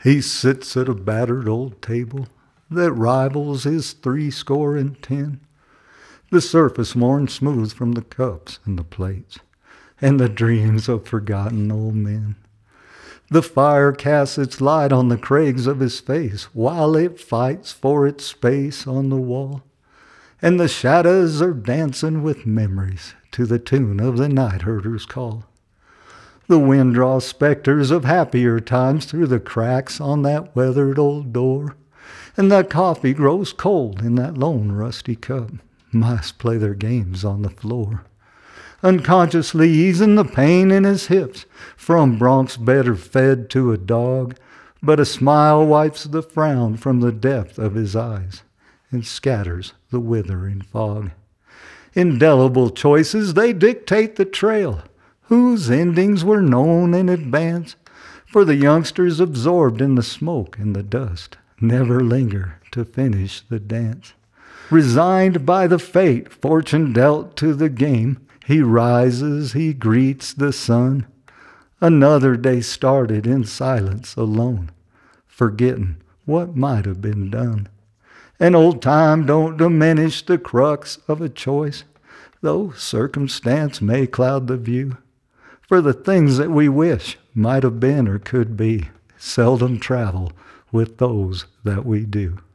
He sits at a battered old table that rivals his 70. The surface worn smooth from the cups and the plates, and the dreams of forgotten old men. The fire casts its light on the craigs of his face, while it fights for its space on the wall. And the shadows are dancing with memories to the tune of the night herder's call. The wind draws specters of happier times through the cracks on that weathered old door, and the coffee grows cold in that lone rusty cup. Mice play their games on the floor, unconsciously easing the pain in his hips from broncs better fed to a dog. But a smile wipes the frown from the depth of his eyes and scatters the withering fog. Indelible choices, they dictate the trail, whose endings were known in advance, for the youngsters absorbed in the smoke and the dust never linger to finish the dance. Resigned by the fate fortune dealt to the game, he rises, he greets the sun. Another day started in silence alone, forgetting what might have been done. And old time don't diminish the crux of a choice, though circumstance may cloud the view. For the things that we wish might have been or could be seldom travel with those that we do.